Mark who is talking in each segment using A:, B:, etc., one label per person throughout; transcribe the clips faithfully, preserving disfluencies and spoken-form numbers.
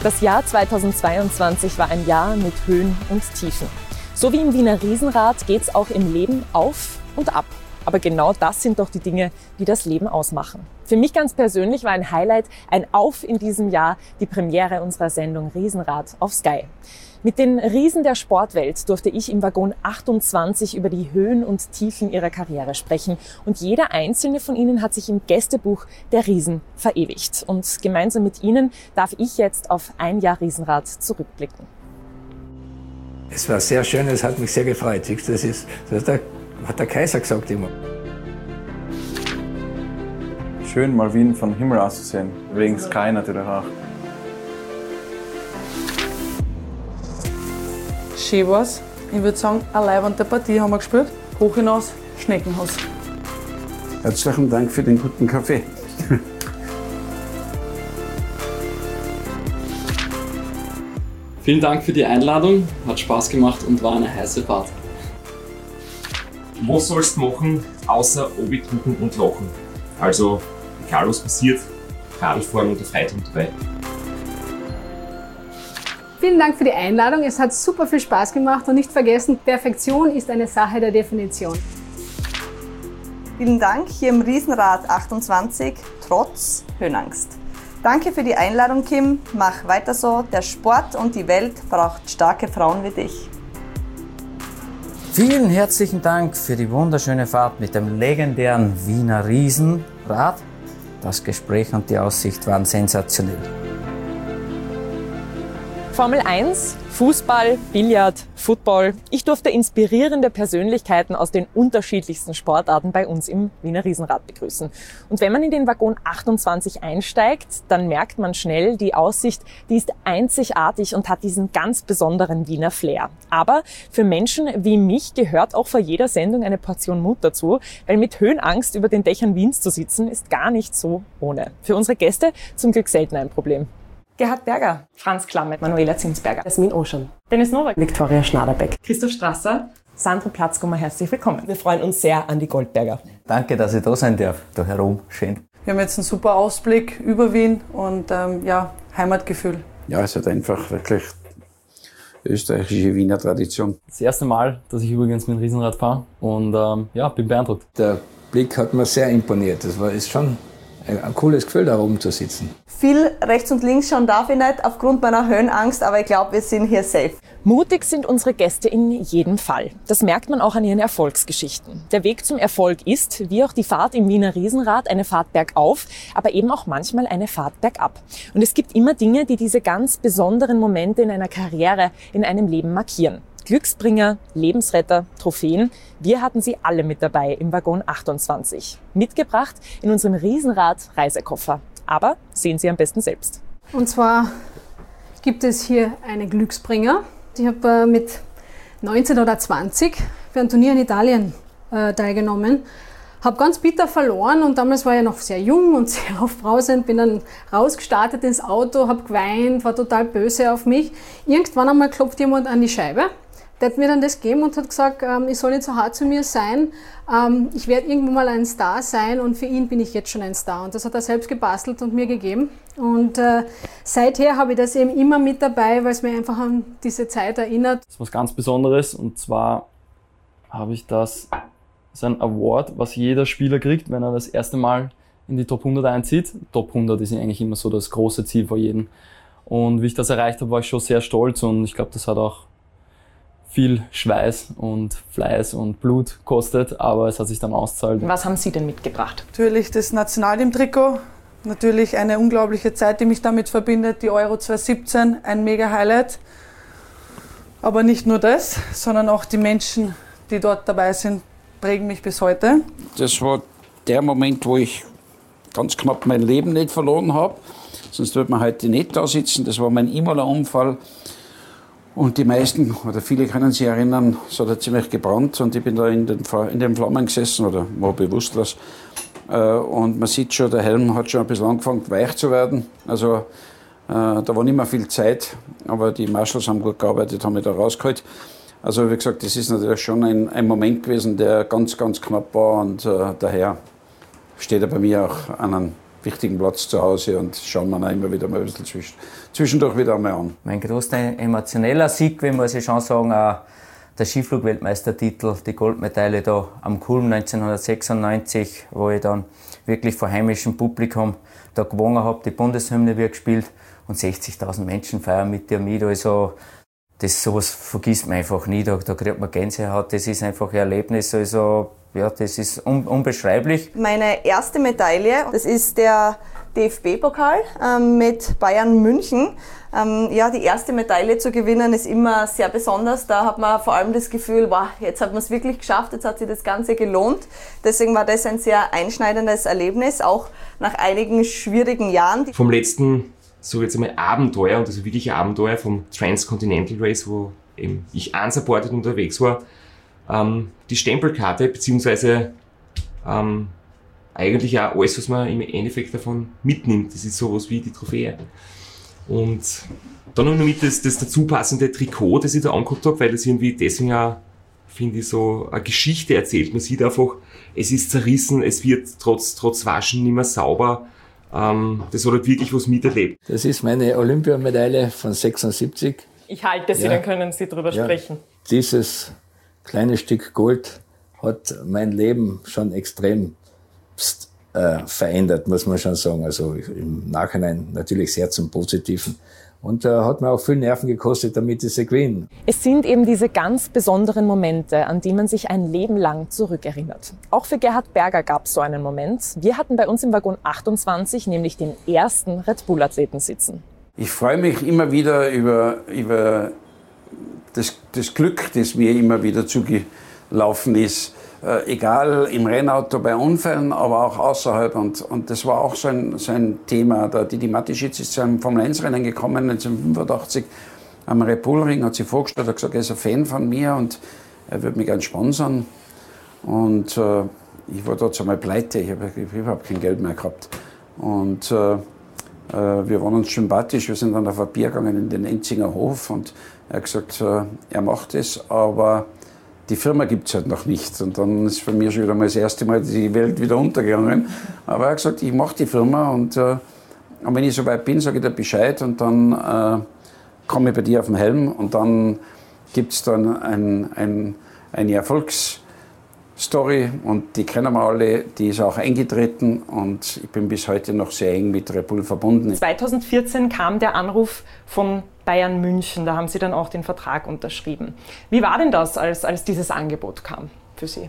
A: Das Jahr zweitausendzweiundzwanzig war ein Jahr mit Höhen und Tiefen. So wie im Wiener Riesenrad geht es auch im Leben auf und ab. Aber genau das sind doch die Dinge, die das Leben ausmachen. Für mich ganz persönlich war ein Highlight, ein Auf in diesem Jahr, die Premiere unserer Sendung Riesenrad auf Sky. Mit den Riesen der Sportwelt durfte ich im Waggon achtundzwanzig über die Höhen und Tiefen ihrer Karriere sprechen. Und jeder einzelne von ihnen hat sich im Gästebuch der Riesen verewigt. Und gemeinsam mit ihnen darf ich jetzt auf ein Jahr Riesenrad zurückblicken.
B: Es war sehr schön, es hat mich sehr gefreut. Das ist, das hat der, hat der Kaiser gesagt immer.
C: Schön, mal Wien von Himmel aus zu sehen. Wegen Sky natürlich auch.
D: Schön war's. Ich würde sagen, eine leibende Partie haben wir gespielt. Hoch hinaus, Schneckenhaus.
E: Herzlichen Dank für den guten Kaffee.
F: Vielen Dank für die Einladung, hat Spaß gemacht und war eine heiße Fahrt.
G: Was sollst du machen, außer Obi tuchen und lachen? Also, egal was passiert, Radfahren und der Freitag dabei.
H: Vielen Dank für die Einladung, es hat super viel Spaß gemacht und nicht vergessen, Perfektion ist eine Sache der Definition.
I: Vielen Dank hier im Riesenrad achtundzwanzig, trotz Höhenangst. Danke für die Einladung, Kim. Mach weiter so. Der Sport und die Welt braucht starke Frauen wie dich.
J: Vielen herzlichen Dank für die wunderschöne Fahrt mit dem legendären Wiener Riesenrad. Das Gespräch und die Aussicht waren sensationell.
A: Formel eins, Fußball, Billard, Football. Ich durfte inspirierende Persönlichkeiten aus den unterschiedlichsten Sportarten bei uns im Wiener Riesenrad begrüßen. Und wenn man in den Waggon achtundzwanzig einsteigt, dann merkt man schnell, die Aussicht, die ist einzigartig und hat diesen ganz besonderen Wiener Flair. Aber für Menschen wie mich gehört auch vor jeder Sendung eine Portion Mut dazu, weil mit Höhenangst über den Dächern Wiens zu sitzen, ist gar nicht so ohne. Für unsere Gäste zum Glück selten ein Problem. Gerhard Berger, Franz Klammet, Manuela Zinsberger,
K: Jasmin Oschan,
A: Dennis Nowak,
K: Viktoria Schnaderbeck,
A: Christoph Strasser, Sandro Platzgummer, herzlich willkommen.
K: Wir freuen uns sehr an die Goldberger.
J: Danke, dass ich da sein darf, da herum. Schön.
D: Wir haben jetzt einen super Ausblick über Wien und ähm, ja, Heimatgefühl.
E: Ja, es hat einfach wirklich österreichische Wiener Tradition.
F: Das erste Mal, dass ich übrigens mit dem Riesenrad fahre und ähm, ja, bin beeindruckt.
B: Der Blick hat mir sehr imponiert. Das war ist schon ein, ein cooles Gefühl, da oben zu sitzen.
I: Viel rechts und links schauen darf ich nicht aufgrund meiner Höhenangst, aber ich glaube, wir sind hier safe.
A: Mutig sind unsere Gäste in jedem Fall. Das merkt man auch an ihren Erfolgsgeschichten. Der Weg zum Erfolg ist, wie auch die Fahrt im Wiener Riesenrad, eine Fahrt bergauf, aber eben auch manchmal eine Fahrt bergab. Und es gibt immer Dinge, die diese ganz besonderen Momente in einer Karriere, in einem Leben markieren. Glücksbringer, Lebensretter, Trophäen. Wir hatten sie alle mit dabei im Waggon achtundzwanzig. Mitgebracht in unserem Riesenrad-Reisekoffer. Aber sehen Sie am besten selbst.
H: Und zwar gibt es hier einen Glücksbringer. Ich habe äh, mit neunzehn oder zwanzig für ein Turnier in Italien äh, teilgenommen. Habe ganz bitter verloren und damals war ich noch sehr jung und sehr aufbrausend. Bin dann rausgestartet ins Auto, habe geweint, war total böse auf mich. Irgendwann einmal klopft jemand an die Scheibe. Der hat mir dann das gegeben und hat gesagt, ähm, ich soll nicht so hart zu mir sein. Ähm, ich werde irgendwann mal ein Star sein und für ihn bin ich jetzt schon ein Star. Und das hat er selbst gebastelt und mir gegeben. Und äh, seither habe ich das eben immer mit dabei, weil es mir einfach an diese Zeit erinnert.
F: Das ist was ganz Besonderes und zwar habe ich das, das ist ein Award, was jeder Spieler kriegt, wenn er das erste Mal in die Top hundert einzieht. Top hundert ist eigentlich immer so das große Ziel für jeden. Und wie ich das erreicht habe, war ich schon sehr stolz und ich glaube, das hat auch viel Schweiß und Fleiß und Blut kostet, aber es hat sich dann ausgezahlt.
A: Was haben Sie denn mitgebracht?
D: Natürlich das Nationalteam-Trikot, natürlich eine unglaubliche Zeit, die mich damit verbindet, die Euro zweitausendsiebzehn, ein mega Highlight. Aber nicht nur das, sondern auch die Menschen, die dort dabei sind, prägen mich bis heute.
E: Das war der Moment, wo ich ganz knapp mein Leben nicht verloren habe. Sonst würde man heute nicht da sitzen. Das war mein Imola-Unfall. Und die meisten, oder viele können sich erinnern, es hat ja ziemlich gebrannt und ich bin da in den, in den Flammen gesessen oder war bewusstlos. Und man sieht schon, der Helm hat schon ein bisschen angefangen weich zu werden. Also äh, da war nicht mehr viel Zeit, aber die Marshals haben gut gearbeitet, haben mich da rausgeholt. Also wie gesagt, das ist natürlich schon ein, ein Moment gewesen, der ganz, ganz knapp war und äh, daher steht er bei mir auch an einem wichtigen Platz zu Hause und schauen wir auch immer wieder mal ein bisschen zwischen, zwischendurch wieder einmal an.
J: Mein größter emotioneller Sieg, muss ich schon sagen, äh, der Skiflug-Weltmeistertitel, die Goldmedaille da am Kulm neunzehnhundertsechsundneunzig, wo ich dann wirklich vor heimischem Publikum da gewonnen habe, die Bundeshymne wird gespielt und sechzigtausend Menschen feiern mit dir mit. Also das, sowas vergisst man einfach nie, da, da kriegt man Gänsehaut, das ist einfach ein Erlebnis, also ja, das ist un, unbeschreiblich.
I: Meine erste Medaille, das ist der D F B-Pokal ähm, mit Bayern München. Ähm, ja, die erste Medaille zu gewinnen ist immer sehr besonders. Da hat man vor allem das Gefühl, wow, jetzt hat man es wirklich geschafft, jetzt hat sich das Ganze gelohnt. Deswegen war das ein sehr einschneidendes Erlebnis, auch nach einigen schwierigen Jahren.
G: Vom letzten, so jetzt einmal Abenteuer, und das ist wirklich ein Abenteuer vom Transcontinental Race, wo eben ich unsupported unterwegs war, ähm, die Stempelkarte, beziehungsweise ähm, eigentlich auch alles, was man im Endeffekt davon mitnimmt. Das ist sowas wie die Trophäe. Und dann noch mit das, das dazu passende Trikot, das ich da angeguckt habe, weil das irgendwie deswegen auch, finde ich, so eine Geschichte erzählt. Man sieht einfach, es ist zerrissen, es wird trotz, trotz Waschen nicht mehr sauber. Ähm, das hat halt wirklich was miterlebt.
B: Das ist meine Olympiamedaille von sechsundsiebzig.
A: Ich halte sie,
B: Ja.
A: dann können Sie drüber
B: Ja.
A: sprechen.
B: Dieses kleine Stück Gold hat mein Leben schon extrem pst, äh, verändert, muss man schon sagen. Also im Nachhinein natürlich sehr zum Positiven. Und äh, hat mir auch viel Nerven gekostet, damit ich sie gewinne.
A: Es sind eben diese ganz besonderen Momente, an die man sich ein Leben lang zurückerinnert. Auch für Gerhard Berger gab es so einen Moment. Wir hatten bei uns im Waggon achtundzwanzig nämlich den ersten Red Bull-Athleten sitzen.
E: Ich freue mich immer wieder über, über das, das Glück, das mir immer wieder zugelaufen ist. Äh, egal im Rennauto bei Unfällen, aber auch außerhalb. Und, und das war auch so ein, so ein Thema. Der Didi Matischitz ist zu einem Formel eins Rennen gekommen, neunzehnhundertfünfundachtzig, am Red Bull Ring, hat sich vorgestellt, hat gesagt, er ist ein Fan von mir und er würde mich gerne sponsern. Und äh, ich war dort einmal pleite, ich habe überhaupt kein Geld mehr gehabt. Und äh, wir waren uns sympathisch, wir sind dann auf ein Bier gegangen in den Enzinger Hof und er hat gesagt, er macht es, aber die Firma gibt es halt noch nicht. Und dann ist für mich schon wieder mal das erste Mal die Welt wieder untergegangen. Aber er hat gesagt, ich mache die Firma und, äh, und wenn ich soweit bin, sage ich dir Bescheid und dann äh, komme ich bei dir auf den Helm und dann gibt es dann ein, ein, eine Erfolgs- Story und die kennen wir alle, die ist auch eingetreten und ich bin bis heute noch sehr eng mit Red Bull verbunden.
A: zweitausendvierzehn kam der Anruf von Bayern München, da haben Sie dann auch den Vertrag unterschrieben. Wie war denn das, als, als dieses Angebot kam für Sie?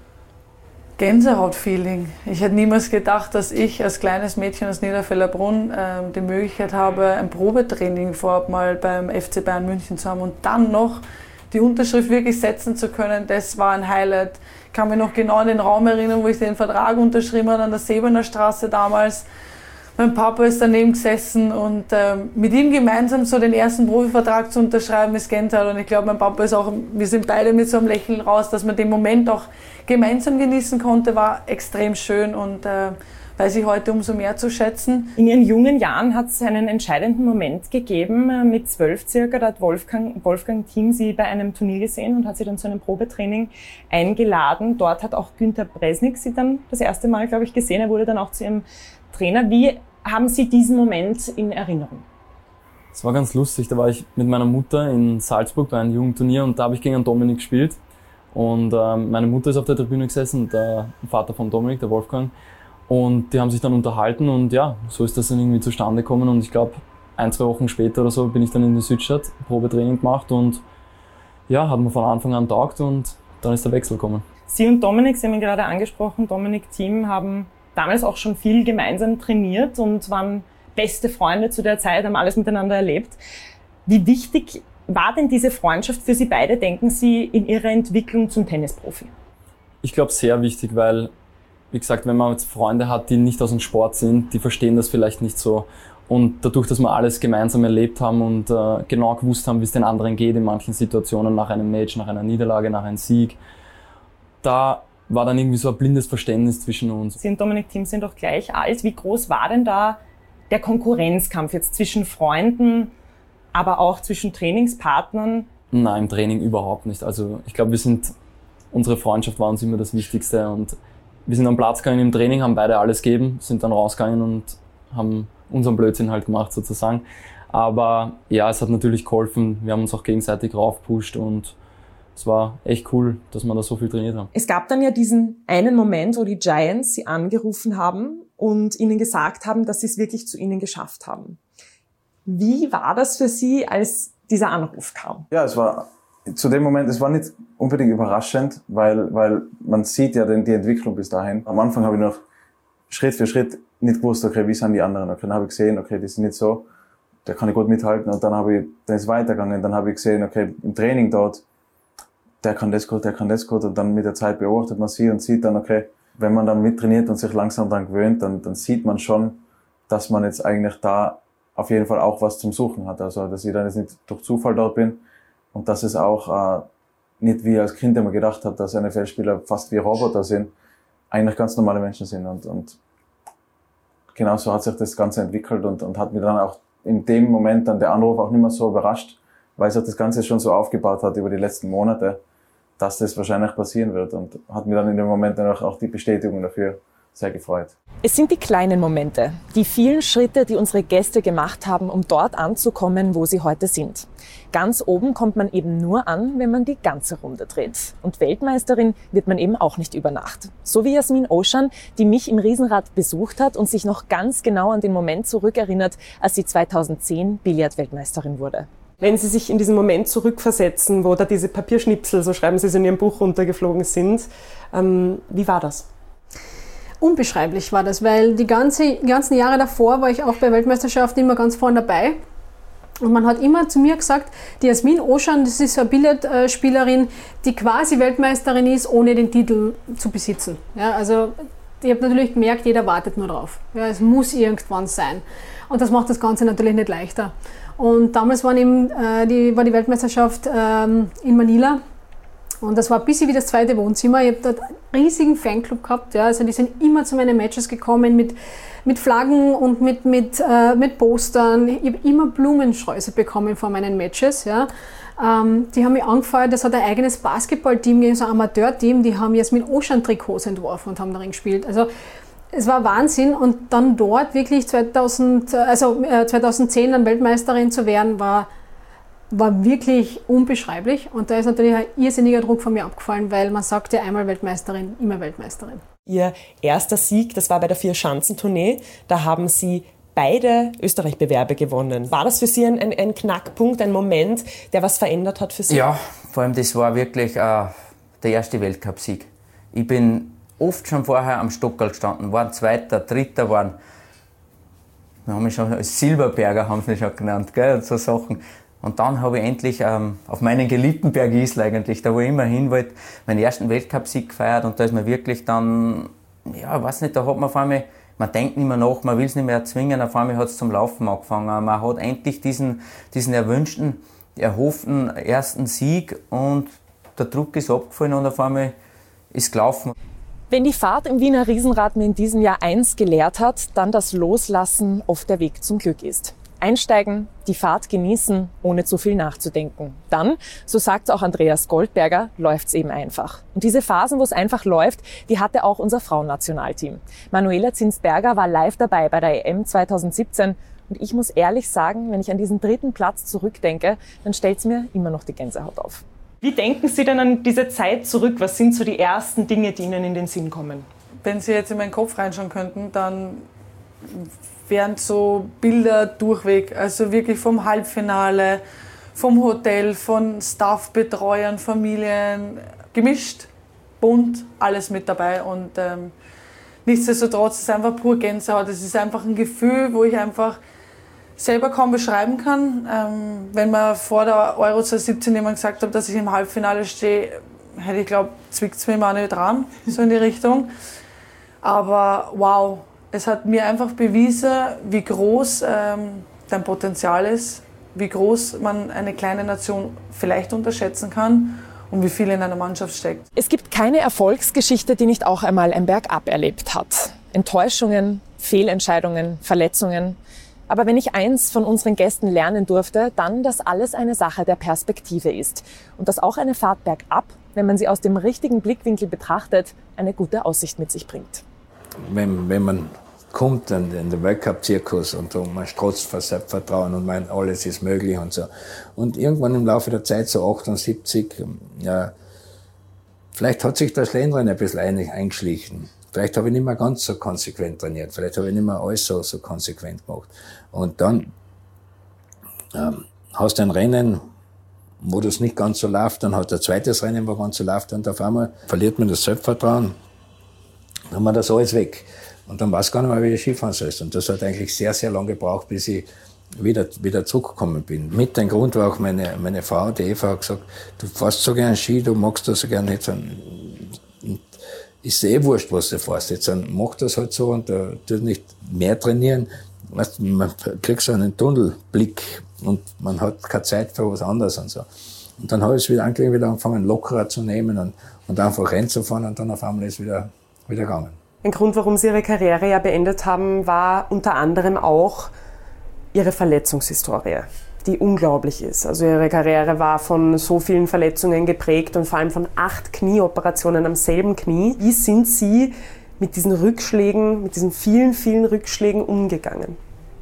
D: Gänsehaut-Feeling. Ich hätte niemals gedacht, dass ich als kleines Mädchen aus Niederfellerbrunn äh, die Möglichkeit habe, ein Probetraining vorab mal beim F C Bayern München zu haben und dann noch die Unterschrift wirklich setzen zu können. Das war ein Highlight. Ich kann mich noch genau an den Raum erinnern, wo ich den Vertrag unterschrieben habe, an der Sebener Straße damals. Mein Papa ist daneben gesessen und äh, mit ihm gemeinsam so den ersten Profivertrag zu unterschreiben, ist Gänsehaut. Und ich glaube, mein Papa ist auch, wir sind beide mit so einem Lächeln raus, dass man den Moment auch gemeinsam genießen konnte, war extrem schön und äh, weiß ich heute umso mehr zu schätzen.
A: In Ihren jungen Jahren hat es einen entscheidenden Moment gegeben. Mit zwölf circa, da hat Wolfgang, Wolfgang Thiem Sie bei einem Turnier gesehen und hat Sie dann zu einem Probetraining eingeladen. Dort hat auch Günter Bresnik Sie dann das erste Mal, glaube ich, gesehen. Er wurde dann auch zu Ihrem Trainer. Wie haben Sie diesen Moment in Erinnerung?
F: Es war ganz lustig. Da war ich mit meiner Mutter in Salzburg bei einem Jugendturnier und da habe ich gegen einen Dominik gespielt. Und ähm, meine Mutter ist auf der Tribüne gesessen, der Vater von Dominik, der Wolfgang. Und die haben sich dann unterhalten und ja, so ist das dann irgendwie zustande gekommen. Und ich glaube, ein, zwei Wochen später oder so bin ich dann in die Südstadt, Probetraining gemacht und ja, hat mir von Anfang an taugt und dann ist der Wechsel gekommen.
A: Sie und Dominik, Sie haben ihn gerade angesprochen, Dominik Thiem haben damals auch schon viel gemeinsam trainiert und waren beste Freunde zu der Zeit, haben alles miteinander erlebt. Wie wichtig war denn diese Freundschaft für Sie beide, denken Sie, in Ihrer Entwicklung zum Tennisprofi?
F: Ich glaube, sehr wichtig, weil, wie gesagt, wenn man jetzt Freunde hat, die nicht aus dem Sport sind, die verstehen das vielleicht nicht so. Und dadurch, dass wir alles gemeinsam erlebt haben und äh, genau gewusst haben, wie es den anderen geht in manchen Situationen, nach einem Match, nach einer Niederlage, nach einem Sieg, da war dann irgendwie so ein blindes Verständnis zwischen uns.
A: Sie und Dominik Thiem sind doch gleich alt. Wie groß war denn da der Konkurrenzkampf jetzt zwischen Freunden, aber auch zwischen Trainingspartnern?
F: Nein, im Training überhaupt nicht. Also ich glaube, wir sind, unsere Freundschaft war uns immer das Wichtigste und wir sind am Platz gegangen im Training, haben beide alles gegeben, sind dann rausgegangen und haben unseren Blödsinn halt gemacht sozusagen. Aber ja, es hat natürlich geholfen. Wir haben uns auch gegenseitig raufgepusht und es war echt cool, dass wir da so viel trainiert haben.
A: Es gab dann ja diesen einen Moment, wo die Giants sie angerufen haben und ihnen gesagt haben, dass sie es wirklich zu ihnen geschafft haben. Wie war das für Sie, als dieser Anruf kam?
C: Ja, es war zu dem Moment, es war nicht unbedingt überraschend, weil, weil man sieht ja den, die Entwicklung bis dahin. Am Anfang habe ich noch Schritt für Schritt nicht gewusst, okay, wie sind die anderen? Okay, dann habe ich gesehen, okay, die sind nicht so, da kann ich gut mithalten. Und dann habe ich, dann ist es weitergegangen, dann habe ich gesehen, okay, im Training dort, der kann das gut, der kann das gut. Und dann mit der Zeit beobachtet man sie und sieht dann, okay, wenn man dann mittrainiert und sich langsam daran gewöhnt, dann, dann sieht man schon, dass man jetzt eigentlich da auf jeden Fall auch was zum Suchen hat. Also, dass ich dann jetzt nicht durch Zufall dort bin und dass es auch äh, nicht wie als Kind immer gedacht habe, dass N F L-Spieler fast wie Roboter sind, eigentlich ganz normale Menschen sind. Und, und genau so hat sich das Ganze entwickelt und, und hat mir dann auch in dem Moment dann der Anruf auch nicht mehr so überrascht, weil sich das Ganze schon so aufgebaut hat über die letzten Monate, dass das wahrscheinlich passieren wird, und hat mir dann in dem Moment dann auch die Bestätigung dafür sehr gefreut.
A: Es sind die kleinen Momente, die vielen Schritte, die unsere Gäste gemacht haben, um dort anzukommen, wo sie heute sind. Ganz oben kommt man eben nur an, wenn man die ganze Runde dreht. Und Weltmeisterin wird man eben auch nicht über Nacht. So wie Jasmin Oschan, die mich im Riesenrad besucht hat und sich noch ganz genau an den Moment zurückerinnert, als sie zweitausendzehn Billardweltmeisterin wurde.
K: Wenn Sie sich in diesen Moment zurückversetzen, wo da diese Papierschnipsel, so schreiben Sie es in Ihrem Buch, runtergeflogen sind, ähm, wie war das?
H: Unbeschreiblich war das, weil die, ganze, die ganzen Jahre davor war ich auch bei Weltmeisterschaften immer ganz vorne dabei. Und man hat immer zu mir gesagt, die Jasmin Oschan, das ist eine Billardspielerin, die quasi Weltmeisterin ist, ohne den Titel zu besitzen. Ja, also ich habe natürlich gemerkt, jeder wartet nur drauf. Ja, es muss irgendwann sein. Und das macht das Ganze natürlich nicht leichter. Und damals waren eben, äh, die, war die Weltmeisterschaft ähm, in Manila. Und das war ein bisschen wie das zweite Wohnzimmer. Ich habe dort einen riesigen Fanclub gehabt. Ja. Also die sind immer zu meinen Matches gekommen mit, mit Flaggen und mit, mit, äh, mit Postern. Ich habe immer Blumensträuße bekommen vor meinen Matches. Ja. Ähm, die haben mich angefeuert. Das hat ein eigenes Basketballteam gegeben, so ein Amateurteam. Die haben Jasmin Oschan-Trikots entworfen und haben darin gespielt. Also es war Wahnsinn. Und dann dort wirklich zweitausend, also, äh, zweitausendzehn dann Weltmeisterin zu werden, war war wirklich unbeschreiblich, und da ist natürlich ein irrsinniger Druck von mir abgefallen, weil man sagt ja einmal Weltmeisterin, immer Weltmeisterin.
K: Ihr erster Sieg, das war bei der Vier-Schanzentournee, da haben Sie beide Österreich-Bewerbe gewonnen. War das für Sie ein, ein, ein Knackpunkt, ein Moment, der was verändert hat für Sie?
J: Ja, vor allem das war wirklich äh, der erste Weltcupsieg. Ich bin oft schon vorher am Stockerl gestanden, waren Zweiter, Dritter, waren, wir haben mich schon als Silberberger haben sie mich schon genannt, gell, und so Sachen. Und dann habe ich endlich ähm, auf meinen geliebten Berg Isl eigentlich, da wo ich immer hin wollte, meinen ersten Weltcupsieg gefeiert, und da ist man wirklich dann, ja, weiß nicht, da hat man auf einmal, man denkt nicht mehr nach, man will es nicht mehr erzwingen, auf einmal hat es zum Laufen angefangen. Man hat endlich diesen, diesen erwünschten, erhofften ersten Sieg, und der Druck ist abgefallen und auf einmal ist gelaufen.
A: Wenn die Fahrt im Wiener Riesenrad mir in diesem Jahr eins gelehrt hat, dann das Loslassen oft der Weg zum Glück ist. Einsteigen, die Fahrt genießen, ohne zu viel nachzudenken. Dann, so sagt auch Andreas Goldberger, läuft's eben einfach. Und diese Phasen, wo es einfach läuft, die hatte auch unser Frauennationalteam. Manuela Zinsberger war live dabei bei der E M zweitausendsiebzehn. Und ich muss ehrlich sagen, wenn ich an diesen dritten Platz zurückdenke, dann stellt's mir immer noch die Gänsehaut auf.
K: Wie denken Sie denn an diese Zeit zurück? Was sind so die ersten Dinge, die Ihnen in den Sinn kommen?
D: Wenn Sie jetzt in meinen Kopf reinschauen könnten, dann wären so Bilder durchweg, also wirklich vom Halbfinale, vom Hotel, von Staffbetreuern, Familien, gemischt, bunt, alles mit dabei, und ähm, nichtsdestotrotz ist es einfach pur Gänsehaut. Es ist einfach ein Gefühl, wo ich einfach selber kaum beschreiben kann. Ähm, wenn man vor der Euro zweitausendsiebzehn jemand gesagt hat, dass ich im Halbfinale stehe, hätte ich glaube, zwickt es mir mal nicht dran, so in die Richtung. Aber wow, es hat mir einfach bewiesen, wie groß ähm, dein Potenzial ist, wie groß man eine kleine Nation vielleicht unterschätzen kann und wie viel in einer Mannschaft steckt.
A: Es gibt keine Erfolgsgeschichte, die nicht auch einmal ein Bergab erlebt hat. Enttäuschungen, Fehlentscheidungen, Verletzungen. Aber wenn ich eins von unseren Gästen lernen durfte, dann, dass alles eine Sache der Perspektive ist und dass auch eine Fahrt bergab wenn man sie aus dem richtigen Blickwinkel betrachtet, eine gute Aussicht mit sich bringt.
B: Wenn, wenn man kommt in, in den Weltcup-Zirkus und so, man strotzt vor Selbstvertrauen und meint, alles ist möglich und so. Und irgendwann im Laufe der Zeit, so achtundsiebzig, ja, vielleicht hat sich das Schlendrennen ein bisschen eingeschlichen. Vielleicht habe ich nicht mehr ganz so konsequent trainiert. Vielleicht habe ich nicht mehr alles so, so konsequent gemacht. Und dann ähm, hast du ein Rennen, wo das nicht ganz so läuft, dann hat du ein zweites Rennen, wo ganz so läuft, und auf einmal verliert man das Selbstvertrauen, dann hat man das alles weg. Und dann weiß gar nicht mehr, wie ich Skifahren soll. Und das hat eigentlich sehr, sehr lange gebraucht, bis ich wieder, wieder zurückgekommen bin. Mit dem Grund war auch meine, meine Frau, die Eva, hat gesagt, du fährst so gern Ski, du magst das so gern nicht. Und ist eh wurscht, was du fährst. Jetzt mach das halt so und uh, tu nicht mehr trainieren. Weißt, man kriegt so einen Tunnelblick und man hat keine Zeit für was anderes und so. Und dann habe ich es wieder eigentlich wieder angefangen, lockerer zu nehmen und, und einfach Rennen zu fahren, und dann auf einmal ist es wieder, wieder gegangen.
K: Ein Grund, warum Sie Ihre Karriere ja beendet haben, war unter anderem auch Ihre Verletzungshistorie, die unglaublich ist. Also Ihre Karriere war von so vielen Verletzungen geprägt und vor allem von acht Knieoperationen am selben Knie. Wie sind Sie mit diesen Rückschlägen, mit diesen vielen, vielen Rückschlägen umgegangen?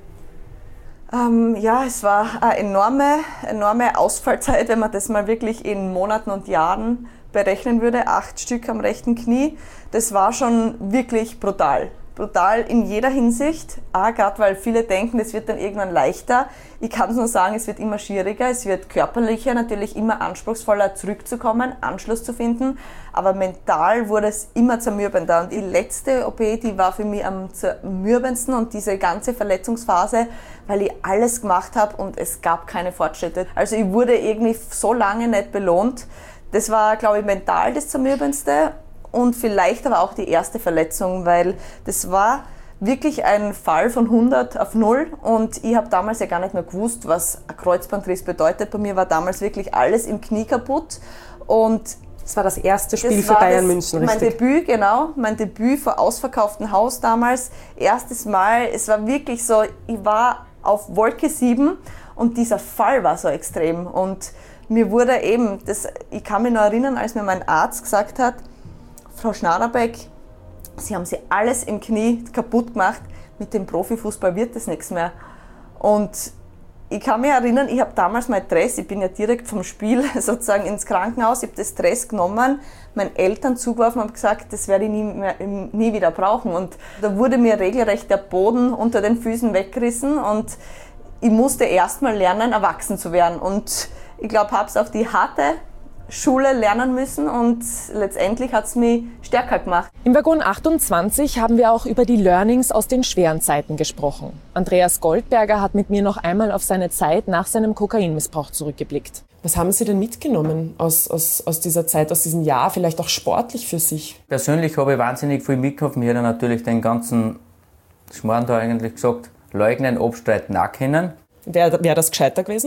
I: Ähm, ja, es war eine enorme, enorme Ausfallzeit, wenn man das mal wirklich in Monaten und Jahren berechnen würde. Acht Stück am rechten Knie. Das war schon wirklich brutal. Brutal in jeder Hinsicht. A, gerade weil viele denken, es wird dann irgendwann leichter. Ich kann es nur sagen, es wird immer schwieriger. Es wird körperlicher, natürlich immer anspruchsvoller zurückzukommen, Anschluss zu finden. Aber mental wurde es immer zermürbender. Und die letzte O P, die war für mich am zermürbendsten, und diese ganze Verletzungsphase, weil ich alles gemacht habe und es gab keine Fortschritte. Also ich wurde irgendwie so lange nicht belohnt. Das war, glaube ich, mental das Zermürbendste. Und vielleicht aber auch die erste Verletzung, weil das war wirklich ein Fall von hundert auf null, und ich habe damals ja gar nicht mehr gewusst, was ein Kreuzbandriss bedeutet. Bei mir war damals wirklich alles im Knie kaputt, und
K: das war das erste Spiel für Bayern München, richtig?
I: Mein Debüt, genau, mein Debüt vor ausverkauftem Haus damals, erstes Mal. Es war wirklich so, ich war auf Wolke sieben, und dieser Fall war so extrem, und mir wurde eben, das, ich kann mich noch erinnern, als mir mein Arzt gesagt hat, Frau Schnaderbeck, Sie haben sie alles im Knie kaputt gemacht, mit dem Profifußball wird das nichts mehr. Und ich kann mich erinnern, ich habe damals mein Dress, ich bin ja direkt vom Spiel sozusagen ins Krankenhaus, ich habe das Dress genommen, meinen Eltern zugeworfen und gesagt, das werde ich nie, mehr, nie wieder brauchen. Und da wurde mir regelrecht der Boden unter den Füßen weggerissen, und ich musste erst mal lernen, erwachsen zu werden. Und ich glaube, habe es auf die harte Schule lernen müssen, und letztendlich hat es mich stärker gemacht.
A: Im Waggon achtundzwanzig haben wir auch über die Learnings aus den schweren Zeiten gesprochen. Andreas Goldberger hat mit mir noch einmal auf seine Zeit nach seinem Kokainmissbrauch zurückgeblickt.
K: Was haben Sie denn mitgenommen aus, aus, aus dieser Zeit, aus diesem Jahr, vielleicht auch sportlich für sich?
J: Persönlich habe ich wahnsinnig viel mitgehabt. Mir hat natürlich den ganzen Schmarrn da eigentlich gesagt, leugnen, abstreiten, anerkennen.
K: Wäre wär das gescheiter gewesen?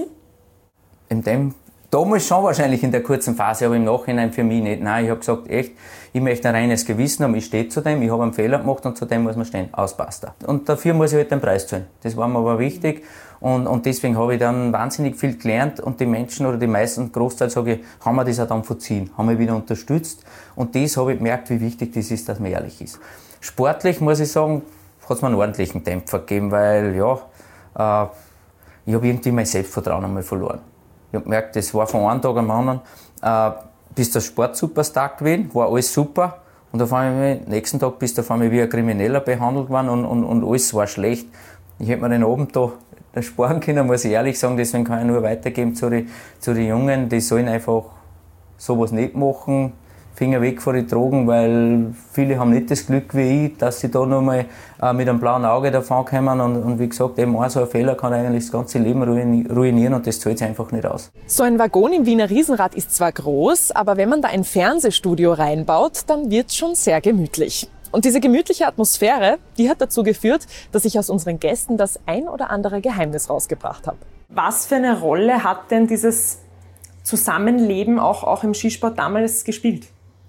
J: In dem Damals schon wahrscheinlich in der kurzen Phase, aber im Nachhinein für mich nicht. Nein, ich habe gesagt, echt, ich möchte ein reines Gewissen haben, ich stehe zu dem, ich habe einen Fehler gemacht und zu dem muss man stehen. Auspasst. Und dafür muss ich halt den Preis zahlen. Das war mir aber wichtig, und, und deswegen habe ich dann wahnsinnig viel gelernt, und die Menschen oder die meisten, Großteil sage ich, haben mir das auch dann verziehen, haben mich wieder unterstützt, und das habe ich gemerkt, wie wichtig das ist, dass man ehrlich ist. Sportlich muss ich sagen, hat es mir einen ordentlichen Dämpfer gegeben, weil ja, äh, ich habe irgendwie mein Selbstvertrauen einmal verloren. Ich habe gemerkt, das war von einem Tag am anderen, äh, bist der Sportsuperstar gewesen, war alles super, und auf einmal, nächsten Tag bist du auf einmal wie ein Krimineller behandelt worden, und, und, und alles war schlecht. Ich hätte mir den Abend da sparen können, muss ich ehrlich sagen, deswegen kann ich nur weitergeben zu den zu die Jungen, die sollen einfach sowas nicht machen, Finger weg von den Drogen, weil viele haben nicht das Glück wie ich, dass sie da nochmal äh, mit einem blauen Auge davon kommen, und, und wie gesagt, eben ein so ein Fehler kann eigentlich das ganze Leben ruinieren, und das zahlt sich einfach nicht aus.
A: So ein Waggon im Wiener Riesenrad ist zwar groß, aber wenn man da ein Fernsehstudio reinbaut, dann wird's schon sehr gemütlich. Und diese gemütliche Atmosphäre, die hat dazu geführt, dass ich aus unseren Gästen das ein oder andere Geheimnis rausgebracht habe.
K: Was für eine Rolle hat denn dieses Zusammenleben auch, auch im Skisport damals gespielt?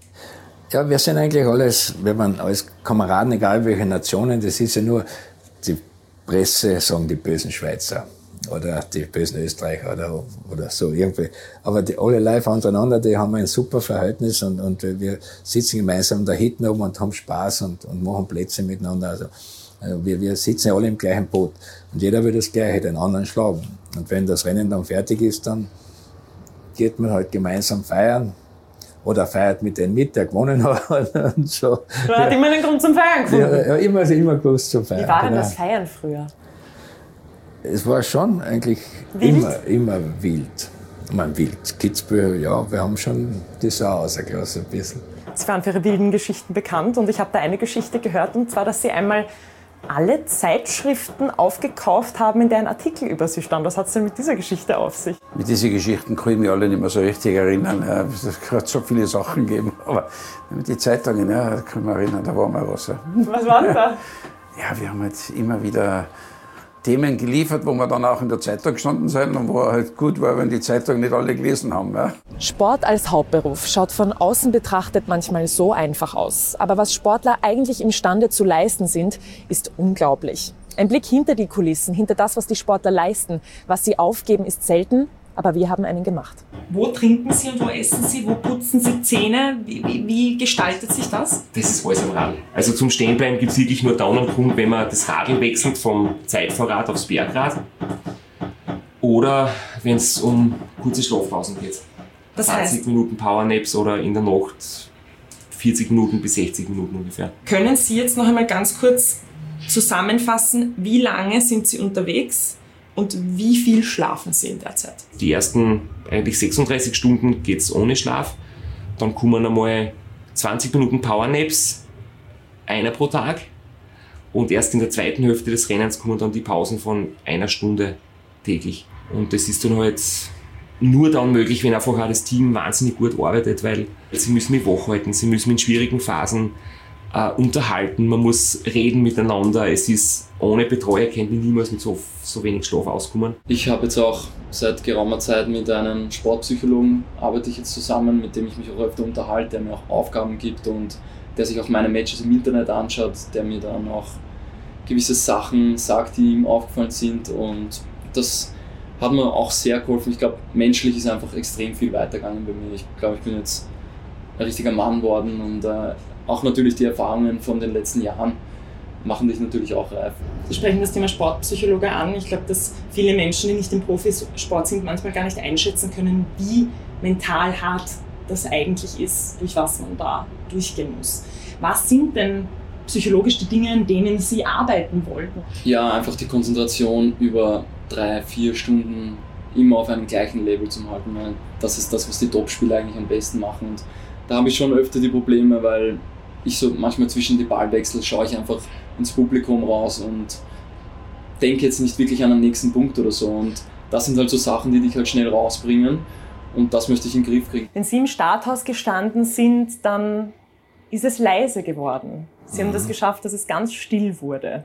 B: Ja, wir sind eigentlich alles, wenn man als Kameraden, egal welche Nationen, das ist ja nur, die Presse sagen die bösen Schweizer. oder die bösen Österreicher oder, oder so irgendwie. Aber die, alle live untereinander, die haben ein super Verhältnis und, und wir sitzen gemeinsam da hinten oben und haben Spaß und, und machen Plätze miteinander. Also wir, wir sitzen ja alle im gleichen Boot und jeder will das Gleiche, den anderen schlagen. Und wenn das Rennen dann fertig ist, dann geht man halt gemeinsam feiern. Oder feiert mit denen mit, der gewonnen hat und so.
A: Du hast immer einen Grund zum Feiern gefunden.
B: Ja, ja immer, immer Grund zum Feiern.
A: Wie war denn
B: genau.
A: das Feiern früher?
B: Es war schon eigentlich
A: wild?
B: immer, immer wild. Ich meine, wild. Kitzbühel, ja, wir haben schon die Sau rausgelassen ein bisschen.
A: Sie waren für Ihre wilden Geschichten bekannt und ich habe da eine Geschichte gehört, und zwar, dass Sie einmal alle Zeitschriften aufgekauft haben, in deren Artikel über Sie stand. Was hat es denn mit dieser Geschichte auf sich?
E: Mit diesen Geschichten kann ich mich alle nicht mehr so richtig erinnern. Es hat so viele Sachen gegeben. Aber mit den Zeitungen, ja, da kann ich mich erinnern, da war mal was.
A: Was war denn da?
E: Ja, wir haben halt immer wieder Themen geliefert, wo wir dann auch in der Zeitung gestanden sind und wo halt gut war, wenn die Zeitung nicht alle gelesen haben. Ja.
A: Sport als Hauptberuf schaut von außen betrachtet manchmal so einfach aus. Aber was Sportler eigentlich imstande zu leisten sind, ist unglaublich. Ein Blick hinter die Kulissen, hinter das, was die Sportler leisten, was sie aufgeben, ist selten. Aber wir haben einen gemacht.
L: Wo trinken Sie und wo essen Sie? Wo putzen Sie Zähne? Wie, wie, wie gestaltet sich das?
G: Das ist alles am Radl. Also zum Stehenbleiben gibt es wirklich nur dann einen Grund, wenn man das Radl wechselt vom Zeitfahrrad aufs Bergrad. Oder wenn es um kurze Schlafpausen geht.
L: Das
G: zwanzig
L: heißt,
G: Minuten Powernaps oder in der Nacht vierzig Minuten bis sechzig Minuten ungefähr.
L: können Sie jetzt noch einmal ganz kurz zusammenfassen, wie lange sind Sie unterwegs? Und wie viel schlafen Sie in der Zeit?
G: Die ersten eigentlich sechsunddreißig Stunden geht es ohne Schlaf. Dann kommen einmal zwanzig Minuten Powernaps, einer pro Tag. Und erst in der zweiten Hälfte des Rennens kommen dann die Pausen von einer Stunde täglich. Und das ist dann halt nur dann möglich, wenn einfach auch das Team wahnsinnig gut arbeitet, weil sie müssen mich wach halten, sie müssen mich in schwierigen Phasen äh, unterhalten, man muss reden miteinander. Es ist ohne Betreuer könnte ich niemals mit so, so wenig Schlaf auskommen.
F: Ich habe jetzt auch seit geraumer Zeit mit einem Sportpsychologen, arbeite ich jetzt zusammen, mit dem ich mich auch öfter unterhalte, der mir auch Aufgaben gibt und der sich auch meine Matches im Internet anschaut, der mir dann auch gewisse Sachen sagt, die ihm aufgefallen sind, und das hat mir auch sehr geholfen. Ich glaube, menschlich ist einfach extrem viel weitergegangen bei mir. Ich glaube, ich bin jetzt ein richtiger Mann geworden, und äh, auch natürlich die Erfahrungen von den letzten Jahren machen dich natürlich auch reif.
L: Sie sprechen das Thema Sportpsychologe an. Ich glaube, dass viele Menschen, die nicht im Profisport sind, manchmal gar nicht einschätzen können, wie mental hart das eigentlich ist, durch was man da durchgehen muss. Was sind denn psychologisch die Dinge, an denen Sie arbeiten wollten?
F: Ja, einfach die Konzentration über drei, vier Stunden immer auf einem gleichen Level zu halten. Das ist das, was die Topspieler eigentlich am besten machen. Und da habe ich schon öfter die Probleme, weil ich so manchmal zwischen die Ballwechsel schaue ich einfach ins Publikum raus und denke jetzt nicht wirklich an den nächsten Punkt oder so. Und das sind halt so Sachen, die dich halt schnell rausbringen, und das möchte ich in den Griff kriegen.
A: Wenn Sie im Starthaus gestanden sind, dann ist es leise geworden. Sie haben das geschafft, dass es ganz still wurde.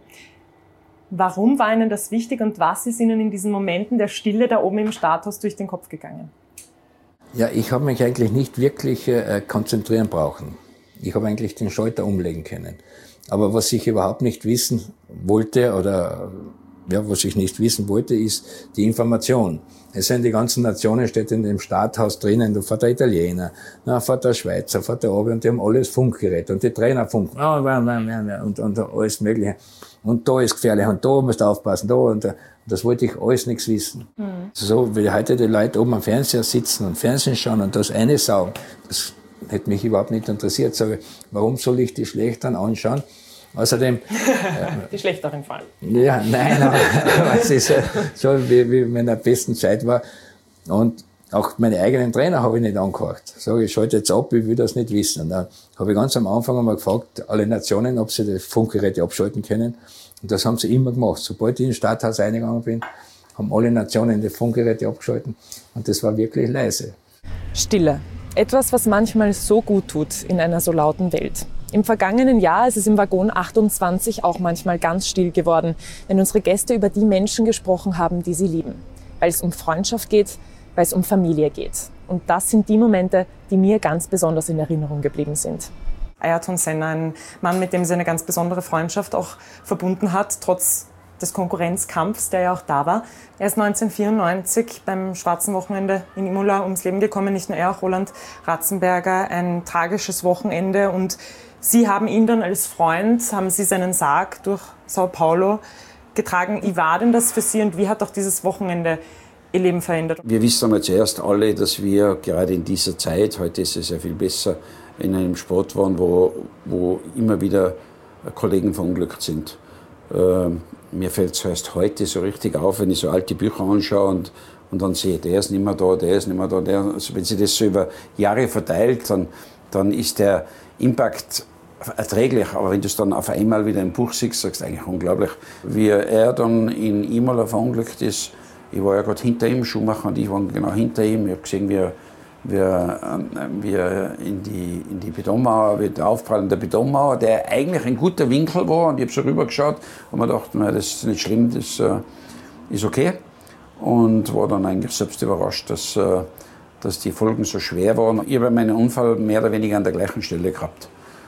A: Warum war Ihnen das wichtig und was ist Ihnen in diesen Momenten der Stille da oben im Starthaus durch den Kopf gegangen?
B: Ja, ich habe mich eigentlich nicht wirklich äh, konzentrieren brauchen. Ich habe eigentlich den Schalter umlegen können. Aber was ich überhaupt nicht wissen wollte oder ja, was ich nicht wissen wollte, ist die Information. Es sind die ganzen Nationen, steht in dem Starthaus drinnen, da fährt der Italiener, na, fährt der Schweizer, fährt der Obi, und die haben alles Funkgerät und die Trainer funken, und, und alles Mögliche. Und da ist gefährlich und da musst du aufpassen, da und da. Das wollte ich alles nichts wissen. Mhm. So wie heute die Leute oben am Fernseher sitzen und Fernsehen schauen und das eine saugen, das hätte mich überhaupt nicht interessiert. Sage, warum soll ich die Schlechteren anschauen? Außerdem...
A: Äh, die Schlechteren fallen.
B: Ja, nein, aber es ist so, wie, wie in meiner besten Zeit war. Und auch meine eigenen Trainer habe ich nicht angehört. Sage, ich schalte jetzt ab, ich will das nicht wissen. Und dann habe ich ganz am Anfang einmal gefragt, alle Nationen, ob sie die Funkgeräte abschalten können. Und das haben sie immer gemacht. Sobald ich ins Starthaus reingegangen bin, haben alle Nationen die Funkgeräte abgeschalten. Und das war wirklich leise.
A: Stille. Etwas, was manchmal so gut tut in einer so lauten Welt. Im vergangenen Jahr ist es im Waggon achtundzwanzig auch manchmal ganz still geworden, wenn unsere Gäste über die Menschen gesprochen haben, die sie lieben. Weil es um Freundschaft geht, weil es um Familie geht. Und das sind die Momente, die mir ganz besonders in Erinnerung geblieben sind. Ayrton Senna, ein Mann, mit dem sie eine ganz besondere Freundschaft auch verbunden hat, trotz des Konkurrenzkampfs, der ja auch da war. Er ist neunzehnhundertvierundneunzig beim Schwarzen Wochenende in Imola ums Leben gekommen, nicht nur er, auch Roland Ratzenberger. Ein tragisches Wochenende und Sie haben ihn dann als Freund, haben Sie seinen Sarg durch Sao Paulo getragen. Wie war denn das für Sie und wie hat auch dieses Wochenende Ihr Leben verändert?
E: Wir wissen einmal zuerst alle, dass wir gerade in dieser Zeit, heute ist es ja viel besser, in einem Sport waren, wo, wo immer wieder Kollegen verunglückt sind. Äh, mir fällt es erst heute so richtig auf, wenn ich so alte Bücher anschaue und, und dann sehe, der ist nicht mehr da, der ist nicht mehr da. Der, also wenn sich das so über Jahre verteilt, dann, dann ist der Impact erträglich. Aber wenn du es dann auf einmal wieder im Buch siehst, sagst du eigentlich unglaublich. Wie er dann in Imola verunglückt ist, ich war ja gerade hinter ihm, Schumacher und ich waren genau hinter ihm. Ich habe gesehen, wie er, wie er, wie er in, die, in die Betonmauer, wie der Aufprall der Betonmauer, der eigentlich ein guter Winkel war. Und ich habe so rübergeschaut und mir gedacht, na, das ist nicht schlimm, das äh, ist okay. Und war dann eigentlich selbst überrascht, dass, äh, dass die Folgen so schwer waren. Ich habe meinen Unfall mehr oder weniger an der gleichen Stelle gehabt.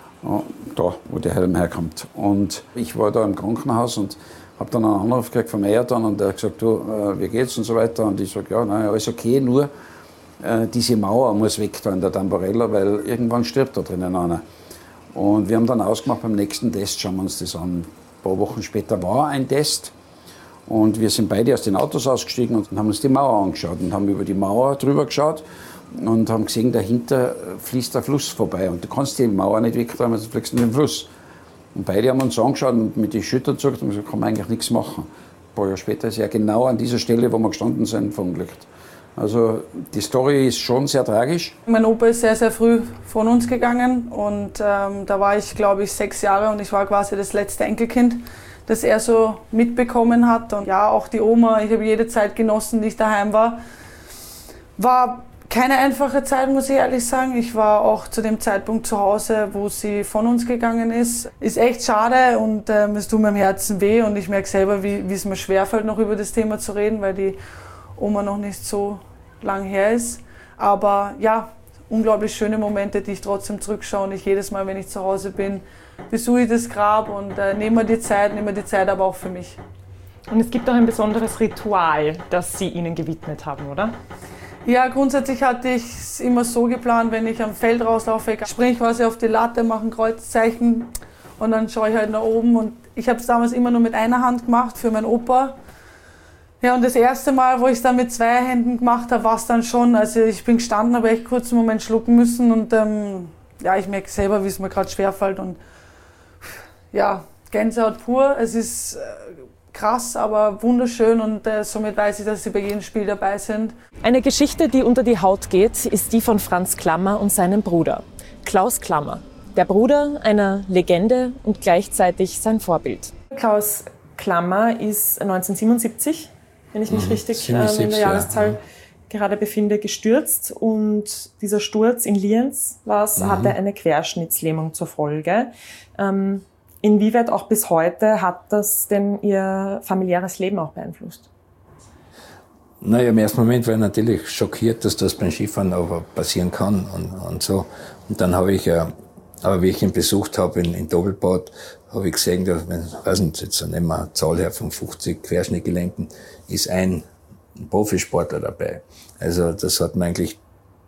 E: Da, wo der Helm herkommt. Und ich war da im Krankenhaus und habe dann einen Anruf gekriegt vom Ayrton und der hat gesagt, du, äh, wie geht's und so weiter. Und ich sage, ja, nein, alles okay, nur äh, diese Mauer muss weg da in der Tamburella, weil irgendwann stirbt da drinnen einer. Und wir haben dann ausgemacht, beim nächsten Test schauen wir uns das an. Ein paar Wochen später war ein Test und wir sind beide aus den Autos ausgestiegen und haben uns die Mauer angeschaut und haben über die Mauer drüber geschaut und haben gesehen, dahinter fließt der Fluss vorbei. Und du kannst die Mauer nicht wegtragen, sonst fliegst du in den Fluss. Und beide haben uns angeschaut und mit den Schultern zuckt und gesagt, kann man eigentlich nichts machen. Ein paar Jahre später ist er genau an dieser Stelle, wo wir gestanden sind, verunglückt. Also die Story ist schon sehr tragisch.
D: Mein Opa ist sehr, sehr früh von uns gegangen und ähm, da war ich, glaube ich, sechs Jahre und ich war quasi das letzte Enkelkind, das er so mitbekommen hat. Und ja, auch die Oma, ich habe jede Zeit genossen, die ich daheim war. War keine einfache Zeit, muss ich ehrlich sagen. Ich war auch zu dem Zeitpunkt zu Hause, wo sie von uns gegangen ist. Ist echt schade und ähm, es tut mir im Herzen weh und ich merke selber, wie, wie es mir schwerfällt, noch über das Thema zu reden, weil die Oma noch nicht so lang her ist. Aber ja, unglaublich schöne Momente, die ich trotzdem zurückschaue und ich jedes Mal, wenn ich zu Hause bin, besuche ich das Grab und äh, nehme mir die Zeit, nehme mir die Zeit aber auch für mich.
A: Und es gibt auch ein besonderes Ritual, das Sie ihnen gewidmet haben, oder?
D: Ja, grundsätzlich hatte ich es immer so geplant, wenn ich am Feld rauslaufe, springe ich quasi auf die Latte, mache ein Kreuzzeichen und dann schaue ich halt nach oben. Und ich habe es damals immer nur mit einer Hand gemacht für meinen Opa. Ja, und das erste Mal, wo ich es dann mit zwei Händen gemacht habe, war es dann schon. Also ich bin gestanden, habe echt kurz einen Moment schlucken müssen und ähm, ja, ich merke selber, wie es mir gerade schwerfällt und ja, Gänsehaut pur. Es ist äh, krass, aber wunderschön und äh, somit weiß ich, dass sie bei jedem Spiel dabei sind.
A: Eine Geschichte, die unter die Haut geht, ist die von Franz Klammer und seinem Bruder, Klaus Klammer. Der Bruder einer Legende und gleichzeitig sein Vorbild. Klaus Klammer ist neunzehnhundertsiebenundsiebzig, wenn ich mich mhm, richtig äh, in der Jahreszahl ja. gerade befinde, gestürzt. Und dieser Sturz in Lienz war's, mhm. hatte eine Querschnittslähmung zur Folge. Ähm, Inwieweit auch bis heute hat das denn Ihr familiäres Leben auch beeinflusst?
B: Naja, im ersten Moment war ich natürlich schockiert, dass das beim Skifahren aber passieren kann und, und so. Und dann habe ich, äh, aber wie ich ihn besucht habe in, in Doppelbad, habe ich gesehen, dass, wenn, weiß nicht, jetzt nehmen wir eine Zahl her von fünfzig Querschnittgelenken, ist ein Profisportler dabei. Also das hat mir eigentlich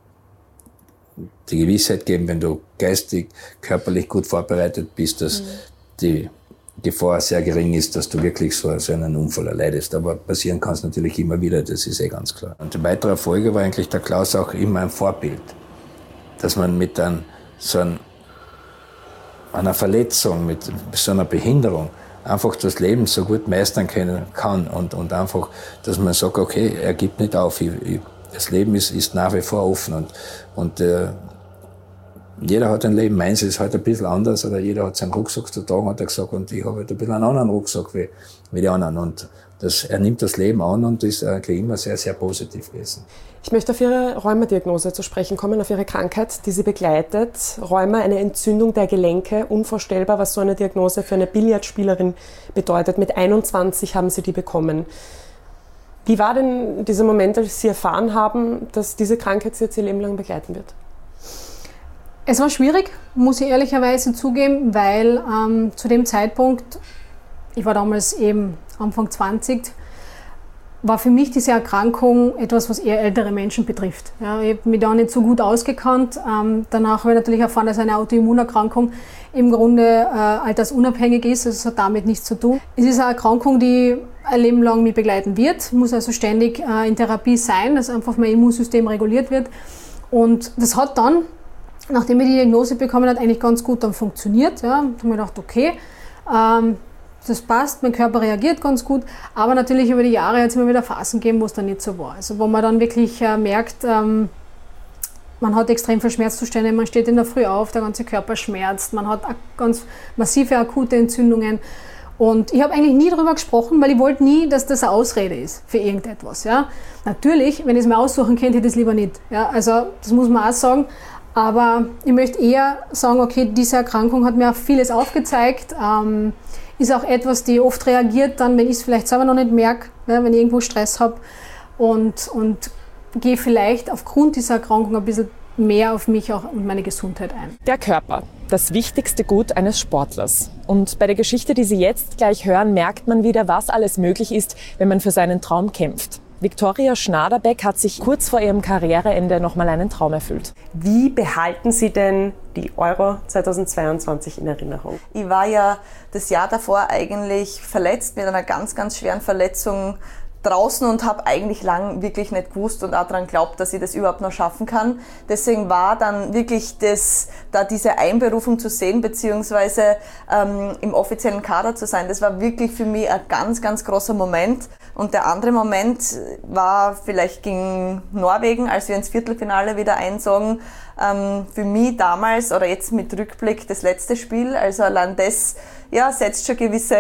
B: die Gewissheit gegeben, wenn du geistig, körperlich gut vorbereitet bist, dass mhm. die Gefahr sehr gering ist, dass du wirklich so, so einen Unfall erleidest. Aber passieren kann es natürlich immer wieder, das ist eh ganz klar. Und die weitere Folge war eigentlich der Klaus auch immer ein Vorbild. Dass man mit einem, so ein, einer Verletzung, mit so einer Behinderung einfach das Leben so gut meistern können kann und, und einfach, dass man sagt, okay, er gibt nicht auf, ich, ich, das Leben ist, ist nach wie vor offen und, und äh, jeder hat ein Leben, meins ist halt ein bisschen anders, oder jeder hat seinen Rucksack zu tragen, hat er gesagt, und ich habe halt ein bisschen einen anderen Rucksack wie, wie die anderen. Und das, er nimmt das Leben an und ist eigentlich immer sehr, sehr positiv gewesen.
K: Ich möchte auf Ihre Rheumadiagnose zu sprechen kommen, auf Ihre Krankheit, die Sie begleitet. Rheuma, eine Entzündung der Gelenke, unvorstellbar, was so eine Diagnose für eine Billardspielerin bedeutet. Mit einundzwanzig haben Sie die bekommen. Wie war denn dieser Moment, als Sie erfahren haben, dass diese Krankheit Sie jetzt Ihr Leben lang begleiten wird?
H: Es war schwierig, muss ich ehrlicherweise zugeben, weil ähm, zu dem Zeitpunkt, ich war damals eben Anfang zwanzig, war für mich diese Erkrankung etwas, was eher ältere Menschen betrifft. Ja, ich habe mich da nicht so gut ausgekannt. Ähm, danach habe ich natürlich erfahren, dass eine Autoimmunerkrankung im Grunde äh, altersunabhängig ist. Also es hat damit nichts zu tun. Es ist eine Erkrankung, die ein Leben lang mich begleiten wird. Muss also ständig äh, in Therapie sein, dass einfach mein Immunsystem reguliert wird. Und das hat dann, nachdem ich die Diagnose bekommen habe, eigentlich ganz gut dann funktioniert. Ja, da habe ich mir gedacht, okay, ähm, das passt, mein Körper reagiert ganz gut, aber natürlich über die Jahre hat es immer wieder Phasen gegeben, wo es dann nicht so war. Also wo man dann wirklich äh, merkt, ähm, man hat extrem viel Schmerzzustände, man steht in der Früh auf, der ganze Körper schmerzt, man hat ganz massive akute Entzündungen. Und ich habe eigentlich nie darüber gesprochen, weil ich wollte nie, dass das eine Ausrede ist für irgendetwas. Ja. Natürlich, wenn ich es mir aussuchen könnte, ich das lieber nicht. Ja. Also das muss man auch sagen. Aber ich möchte eher sagen, okay, diese Erkrankung hat mir auch vieles aufgezeigt. Ähm, ist auch etwas, die oft reagiert dann, wenn ich es vielleicht selber noch nicht merke, ja, wenn ich irgendwo Stress habe. Und, und gehe vielleicht aufgrund dieser Erkrankung ein bisschen mehr auf mich auch und meine Gesundheit ein.
A: Der Körper, das wichtigste Gut eines Sportlers. Und bei der Geschichte, die Sie jetzt gleich hören, merkt man wieder, was alles möglich ist, wenn man für seinen Traum kämpft. Viktoria Schnaderbeck hat sich kurz vor ihrem Karriereende nochmal einen Traum erfüllt.
K: Wie behalten Sie denn die Euro zweitausendzweiundzwanzig in Erinnerung?
I: Ich war ja das Jahr davor eigentlich verletzt mit einer ganz, ganz schweren Verletzung draußen und habe eigentlich lang wirklich nicht gewusst und auch daran geglaubt, dass ich das überhaupt noch schaffen kann. Deswegen war dann wirklich das, da diese Einberufung zu sehen, beziehungsweise ähm, im offiziellen Kader zu sein, das war wirklich für mich ein ganz, ganz großer Moment. Und der andere Moment war vielleicht gegen Norwegen, als wir ins Viertelfinale wieder einzogen. Ähm, für mich damals oder jetzt mit Rückblick das letzte Spiel, also allein das ja, setzt schon gewisse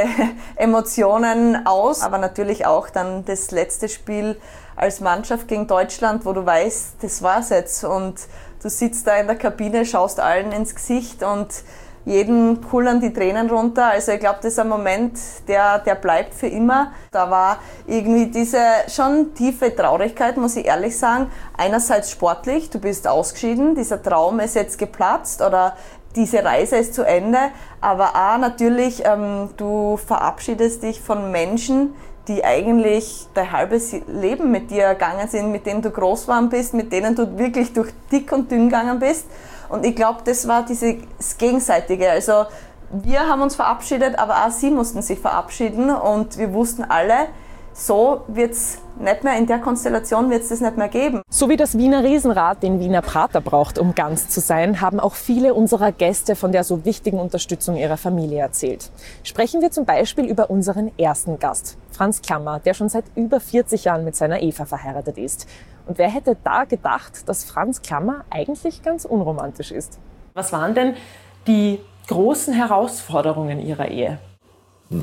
I: Emotionen aus, aber natürlich auch dann das letzte Spiel als Mannschaft gegen Deutschland, wo du weißt, das war's jetzt und du sitzt da in der Kabine, schaust allen ins Gesicht und jeden kullern die Tränen runter. Also ich glaube, das ist ein Moment, der, der bleibt für immer. Da war irgendwie diese schon tiefe Traurigkeit, muss ich ehrlich sagen. Einerseits sportlich, du bist ausgeschieden, dieser Traum ist jetzt geplatzt oder diese Reise ist zu Ende. Aber auch natürlich, ähm, du verabschiedest dich von Menschen, die eigentlich dein halbes Leben mit dir gegangen sind, mit denen du groß geworden bist, mit denen du wirklich durch dick und dünn gegangen bist. Und ich glaube, das war dieses Gegenseitige. Also wir haben uns verabschiedet, aber auch sie mussten sich verabschieden. Und wir wussten alle, so wird es nicht mehr, in der Konstellation wird es das nicht mehr geben.
A: So wie das Wiener Riesenrad den Wiener Prater braucht, um ganz zu sein, haben auch viele unserer Gäste von der so wichtigen Unterstützung ihrer Familie erzählt. Sprechen wir zum Beispiel über unseren ersten Gast, Franz Klammer, der schon seit über vierzig Jahren mit seiner Eva verheiratet ist. Und wer hätte da gedacht, dass Franz Klammer eigentlich ganz unromantisch ist?
K: Was waren denn die großen Herausforderungen Ihrer Ehe?
B: Hm.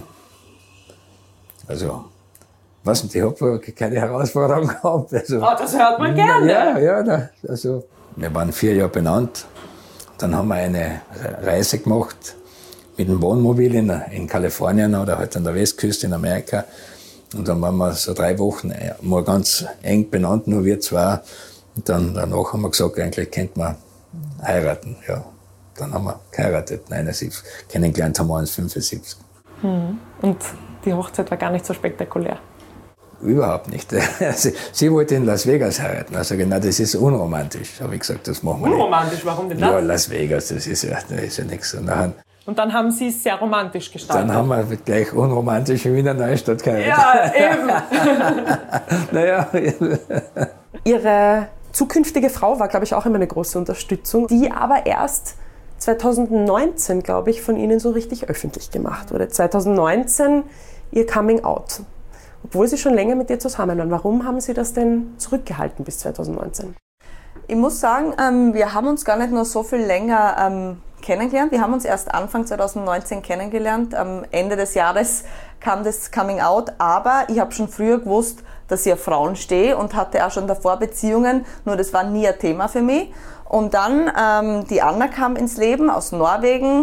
B: Also, was denn, ich habe keine Herausforderung gehabt. Also,
K: oh, das hört man gerne.
B: Ja, ja, da, also, wir waren vier Jahre benannt. Dann haben wir eine Reise gemacht mit dem Wohnmobil in, in Kalifornien oder halt an der Westküste in Amerika. Und dann waren wir so drei Wochen mal ganz eng benannt, nur wir zwei. Und dann, danach haben wir gesagt, eigentlich könnte man heiraten. Ja, dann haben wir geheiratet, neunundsiebzig. Kennengelernt haben wir uns fünfundsiebzig.
K: Hm. Und die Hochzeit war gar nicht so spektakulär?
B: Überhaupt nicht. Sie, sie wollte in Las Vegas heiraten. Also genau, das ist unromantisch. Habe ich gesagt, das machen wir nicht.
K: Unromantisch? Warum denn das?
B: Ja, Las Vegas, das ist ja, das ist ja nichts. Und dann,
K: Und dann haben Sie es sehr romantisch gestaltet.
B: Dann haben wir gleich unromantisch in Wiener Neustadt geheiratet.
K: Ja, eben.
B: Naja.
K: Ihre zukünftige Frau war, glaube ich, auch immer eine große Unterstützung, die aber erst zweitausendneunzehn, glaube ich, von Ihnen so richtig öffentlich gemacht wurde. zweitausendneunzehn Ihr Coming Out. Obwohl Sie schon länger mit dir zusammen waren. Warum haben Sie das denn zurückgehalten bis zweitausendneunzehn?
I: Ich muss sagen, ähm, wir haben uns gar nicht nur so viel länger ähm, kennengelernt. Wir haben uns erst Anfang zweitausendneunzehn kennengelernt. Am Ende des Jahres kam das Coming Out. Aber ich habe schon früher gewusst, dass ich auf Frauen stehe und hatte auch schon davor Beziehungen. Nur das war nie ein Thema für mich. Und dann, ähm, die Anna kam ins Leben aus Norwegen.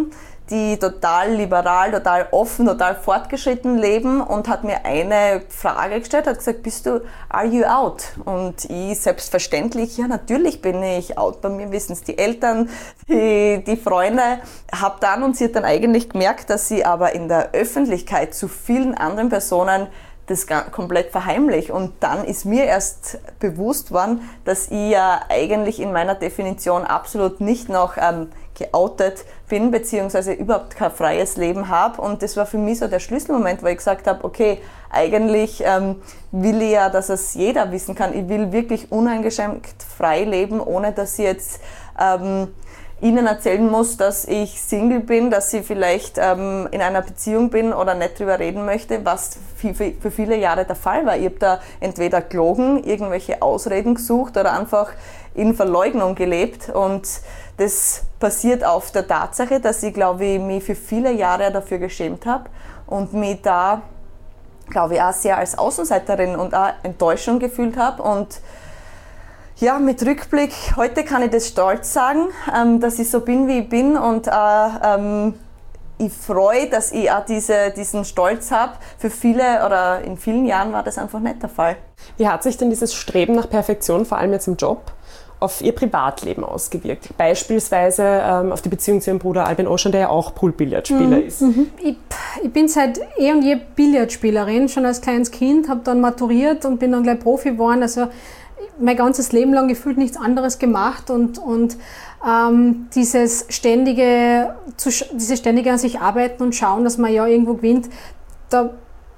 I: die total liberal, total offen, total fortgeschritten leben und hat mir eine Frage gestellt, hat gesagt, bist du, are you out? Und ich selbstverständlich, ja natürlich bin ich out, bei mir wissen es die Eltern, die, die Freunde, habe dann und sie hat dann eigentlich gemerkt, dass sie aber in der Öffentlichkeit zu vielen anderen Personen das komplett verheimlich. Und dann ist mir erst bewusst worden, dass ich ja eigentlich in meiner Definition absolut nicht noch ähm, geoutet bin, beziehungsweise überhaupt kein freies Leben habe. Und das war für mich so der Schlüsselmoment, wo ich gesagt habe, okay, eigentlich ähm, will ich ja, dass es jeder wissen kann. Ich will wirklich uneingeschränkt frei leben, ohne dass ich jetzt ähm, Ihnen erzählen muss, dass ich Single bin, dass ich vielleicht ähm, in einer Beziehung bin oder nicht drüber reden möchte, was für, für viele Jahre der Fall war. Ich habe da entweder gelogen, irgendwelche Ausreden gesucht oder einfach in Verleugnung gelebt. Und das basiert auf der Tatsache, dass ich, glaube ich, mich für viele Jahre dafür geschämt habe und mich da, glaube ich, auch sehr als Außenseiterin und auch Enttäuschung gefühlt habe. Und ja, mit Rückblick, heute kann ich das stolz sagen, ähm, dass ich so bin, wie ich bin und äh, ähm, ich freue, dass ich auch diese, diesen Stolz habe. Für viele oder in vielen Jahren war das einfach nicht der Fall.
K: Wie hat sich denn dieses Streben nach Perfektion, vor allem jetzt im Job, auf Ihr Privatleben ausgewirkt? Beispielsweise ähm, auf die Beziehung zu Ihrem Bruder Albin Ocean, der ja auch Pool-Billardspieler
H: mhm.
K: ist.
H: Mhm. Ich, ich bin seit eh und je Billardspielerin, schon als kleines Kind, habe dann maturiert und bin dann gleich Profi geworden. Also mein ganzes Leben lang gefühlt nichts anderes gemacht und, und ähm, dieses ständige, zu, dieses ständige an sich arbeiten und schauen, dass man ja irgendwo gewinnt, da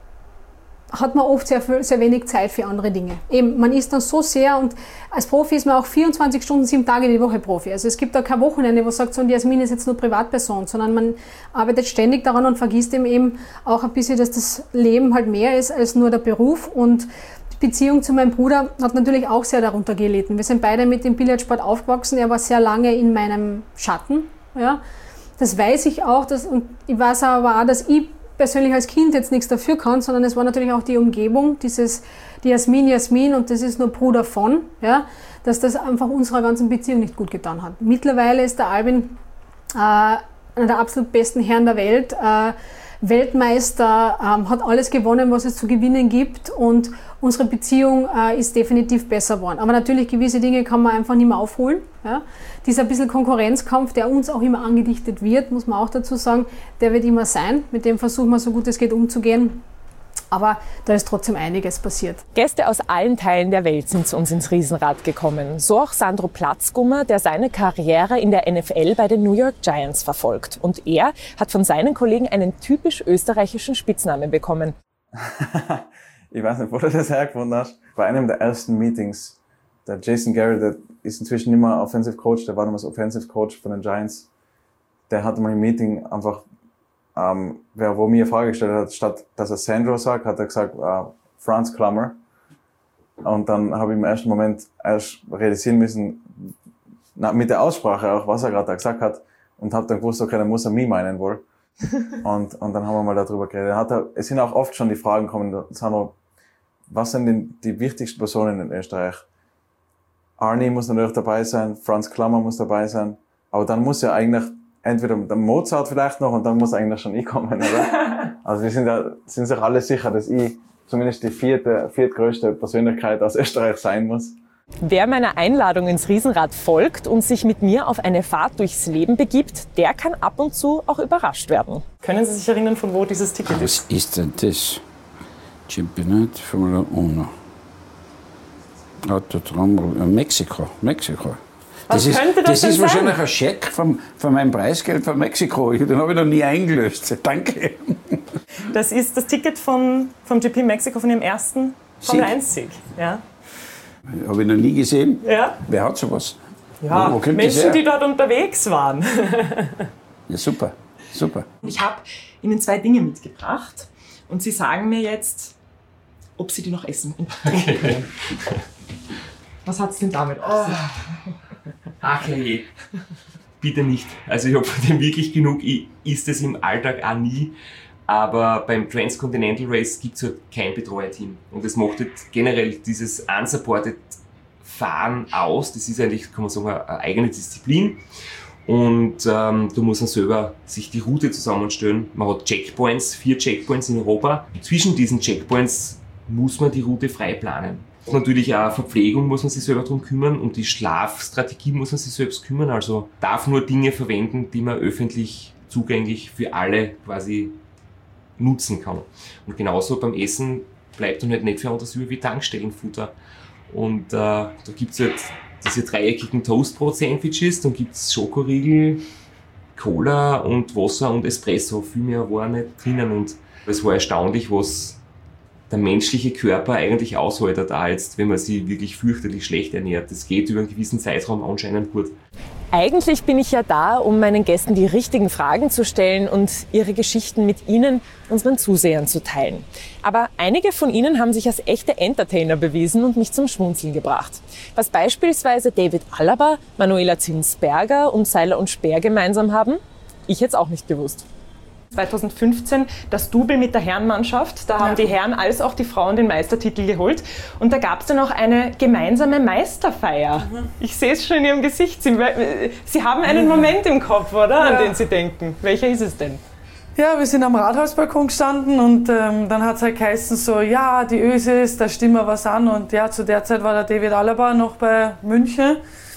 H: hat man oft sehr, sehr wenig Zeit für andere Dinge. Eben, man ist dann so sehr und als Profi ist man auch vierundzwanzig Stunden, sieben Tage die Woche Profi. Also es gibt da kein Wochenende, wo sagt, so, und Jasmin ist jetzt nur Privatperson, sondern man arbeitet ständig daran und vergisst eben auch ein bisschen, dass das Leben halt mehr ist als nur der Beruf. Und die Beziehung zu meinem Bruder hat natürlich auch sehr darunter gelitten. Wir sind beide mit dem Billardsport aufgewachsen. Er war sehr lange in meinem Schatten. Ja. Das weiß ich auch. Dass, und ich weiß aber auch, dass ich persönlich als Kind jetzt nichts dafür kann, sondern es war natürlich auch die Umgebung, dieses, die Jasmin, Jasmin und das ist nur Bruder von, ja, dass das einfach unserer ganzen Beziehung nicht gut getan hat. Mittlerweile ist der Albin äh, einer der absolut besten Herren der Welt, äh, Weltmeister, ähm, hat alles gewonnen, was es zu gewinnen gibt und unsere Beziehung äh, ist definitiv besser geworden. Aber natürlich, gewisse Dinge kann man einfach nicht mehr aufholen. Ja. Dieser bisschen Konkurrenzkampf, der uns auch immer angedichtet wird, muss man auch dazu sagen, der wird immer sein. Mit dem versuchen wir so gut es geht umzugehen. Aber da ist trotzdem einiges passiert.
A: Gäste aus allen Teilen der Welt sind zu uns ins Riesenrad gekommen. So auch Sandro Platzgummer, der seine Karriere in der N F L bei den New York Giants verfolgt. Und er hat von seinen Kollegen einen typisch österreichischen Spitznamen bekommen.
C: Ich weiß nicht, wo du das hergefunden hast. Bei einem der ersten Meetings, der Jason Garrett, der ist inzwischen nicht mehr Offensive Coach, der war damals Offensive Coach von den Giants. Der hatte mal im Meeting einfach Ähm, wer wo mir eine Frage gestellt hat, statt dass er Sandro sagt, hat er gesagt äh, Franz Klammer. Und dann habe ich im ersten Moment erst realisieren müssen, na, mit der Aussprache auch, was er gerade da gesagt hat, und habe dann gewusst, okay, dann muss er mich meinen wohl. und, und dann haben wir mal darüber geredet. Hat er, es sind auch oft schon die Fragen gekommen, Sandro, was sind denn die wichtigsten Personen in Österreich? Arnie muss natürlich dabei sein, Franz Klammer muss dabei sein, aber dann muss ja eigentlich entweder der Mozart vielleicht noch und dann muss eigentlich schon ich kommen, oder? Also wir sind ja, sind sich alle sicher, dass ich zumindest die vierte, viertgrößte Persönlichkeit aus Österreich sein muss.
A: Wer meiner Einladung ins Riesenrad folgt und sich mit mir auf eine Fahrt durchs Leben begibt, der kann ab und zu auch überrascht werden.
K: Können Sie sich erinnern, von wo dieses Ticket ist?
E: Was ist denn das? Championat Formula eins. Autotraum, Mexiko, Mexiko.
K: Was
E: das ist,
K: könnte das
E: das
K: denn
E: ist
K: sein?
E: wahrscheinlich ein Scheck vom, von meinem Preisgeld von Mexiko. Den habe ich noch nie eingelöst. Danke.
K: Das ist das Ticket von, vom G P Mexiko, von dem ersten Formel eins Sieg. Ja.
E: Habe ich noch nie gesehen.
K: Ja.
E: Wer hat sowas?
K: Ja,
E: wo, wo
K: Menschen, die dort unterwegs waren.
E: Ja, super, super.
L: Ich habe Ihnen zwei Dinge mitgebracht und Sie sagen mir jetzt, ob Sie die noch essen. Okay. Was hat es denn damit auf sich?
G: Ach hey, bitte nicht. Also ich habe von dem wirklich genug, ich isst es im Alltag auch nie. Aber beim Transcontinental Race gibt es halt kein Betreuerteam. Und das macht halt generell dieses unsupported Fahren aus. Das ist eigentlich, kann man sagen, eine eigene Disziplin. Und ähm, da muss man selber sich die Route zusammenstellen. Man hat Checkpoints, vier Checkpoints in Europa. Zwischen diesen Checkpoints muss man die Route frei planen. Natürlich auch Verpflegung muss man sich selber drum kümmern und die Schlafstrategie muss man sich selbst kümmern. Also darf nur Dinge verwenden, die man öffentlich zugänglich für alle quasi nutzen kann. Und genauso beim Essen bleibt dann halt nicht viel anderes über wie Tankstellenfutter. Und äh, da gibt's halt diese dreieckigen Toastbrot-Sandwiches, dann gibt's Schokoriegel, Cola und Wasser und Espresso. Viel mehr war nicht drinnen und es war erstaunlich, was der menschliche Körper eigentlich aushält da jetzt, wenn man sich wirklich fürchterlich schlecht ernährt. Das geht über einen gewissen Zeitraum anscheinend gut.
A: Eigentlich bin ich ja da, um meinen Gästen die richtigen Fragen zu stellen und ihre Geschichten mit Ihnen, unseren Zusehern, zu teilen. Aber einige von Ihnen haben sich als echte Entertainer bewiesen und mich zum Schmunzeln gebracht. Was beispielsweise David Alaba, Manuela Zinsberger und Seiler und Speer gemeinsam haben, ich jetzt auch nicht gewusst.
K: zweitausendfünfzehn das Double mit der Herrenmannschaft. Da haben ja. die Herren als auch die Frauen den Meistertitel geholt. Und da gab es dann auch eine gemeinsame Meisterfeier. Mhm. Ich sehe es schon in Ihrem Gesicht. Sie, Sie haben einen Moment im Kopf, oder? Ja. An den Sie denken. Welcher ist es denn?
D: Ja, wir sind am Rathausbalkon gestanden und ähm, dann hat es halt geheißen so, ja, die Ösis, da stimmen wir was an. Und ja, zu der Zeit war der David Alaba noch bei München.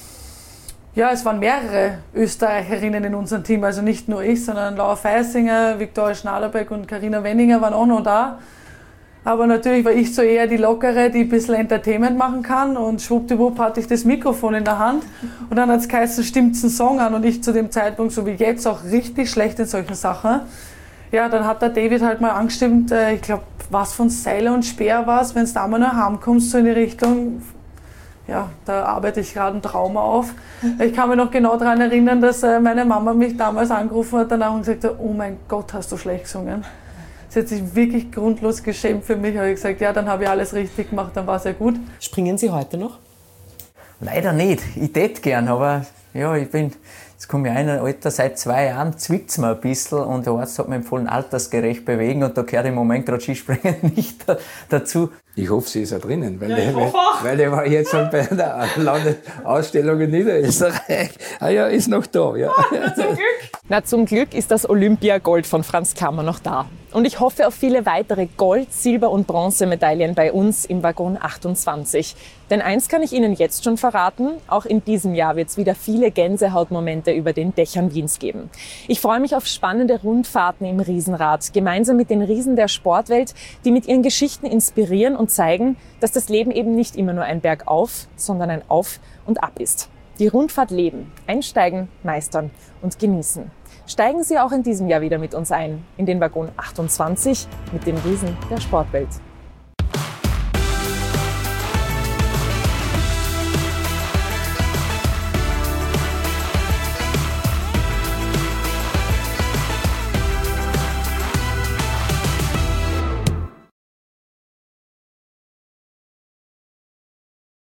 D: Ja, es waren mehrere Österreicherinnen in unserem Team, also nicht nur ich, sondern Laura Feisinger, Viktoria Schnaderbeck und Carina Wenninger waren auch noch da. Aber natürlich war ich so eher die Lockere, die ein bisschen Entertainment machen kann und schwuppdiwupp hatte ich das Mikrofon in der Hand und dann hat es geheißen, stimmt's einen Song an und ich zu dem Zeitpunkt, so wie jetzt, auch richtig schlecht in solchen Sachen. Ja, dann hat der David halt mal angestimmt, äh, ich glaube, was von Seiler und Speer war es, wenn du da mal nach Hause kommst, so in die Richtung. Ja, da arbeite ich gerade ein Trauma auf. Ich kann mich noch genau daran erinnern, dass meine Mama mich damals angerufen hat danach und gesagt hat, oh mein Gott, hast du schlecht gesungen. Sie hat sich wirklich grundlos geschämt für mich. Habe ich gesagt, ja, dann habe ich alles richtig gemacht, dann war es ja gut.
K: Springen Sie heute noch?
J: Leider nicht. Ich tät gern, aber ja, ich bin, jetzt komme ich in ein Alter, seit zwei Jahren zwickt es mir ein bisschen und der Arzt hat mich empfohlen, altersgerecht bewegen und da gehört im Moment gerade Skispringen nicht dazu.
B: Ich hoffe, sie ist ja drinnen, weil,
K: ja,
B: ich, weil, weil ich war jetzt schon bei der Landesausstellung in Niederösterreich. Ah ja, ist noch da. Ja.
A: Ah, zum Glück. Na, zum Glück ist das Olympiagold von Franz Krammer noch da. Und ich hoffe auf viele weitere Gold-, Silber- und Bronzemedaillen bei uns im Waggon achtundzwanzig. Denn eins kann ich Ihnen jetzt schon verraten, auch in diesem Jahr wird es wieder viele Gänsehautmomente über den Dächern Wiens geben. Ich freue mich auf spannende Rundfahrten im Riesenrad, gemeinsam mit den Riesen der Sportwelt, die mit ihren Geschichten inspirieren und zeigen, dass das Leben eben nicht immer nur ein Bergauf, sondern ein Auf und Ab ist. Die Rundfahrt leben, einsteigen, meistern und genießen. Steigen Sie auch in diesem Jahr wieder mit uns ein, in den Waggon achtundzwanzig mit den Riesen der Sportwelt.